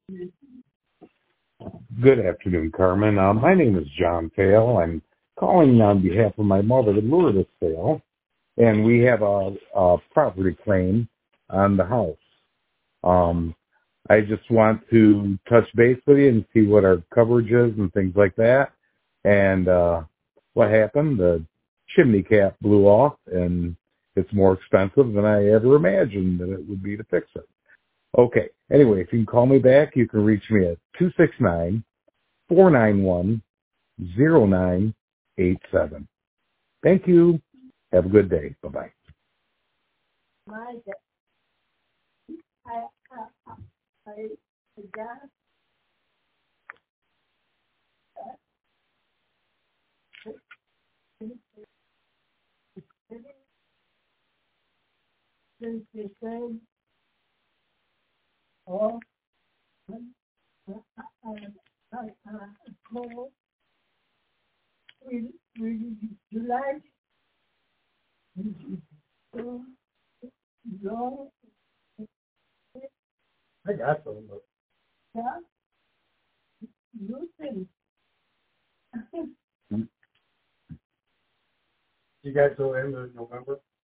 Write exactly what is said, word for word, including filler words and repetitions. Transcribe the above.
Good afternoon, Carmen. Uh, my name is John Fail. I'm calling on behalf of my mother, Lourdes Fail, and we have a, a property claim on the house. Um, I just want to touch base with you and see what our coverage is and things like that. And uh, what happened, the chimney cap blew off, and it's more expensive than I ever imagined that it would be to fix it. Okay. Anyway, if you can call me back, you can reach me at two six nine, four nine one, zero nine eight seven. Thank you. Have a good day. Bye-bye. Oh, we, we, July, long, I got some, but. Yeah? You think? You guys go end of November?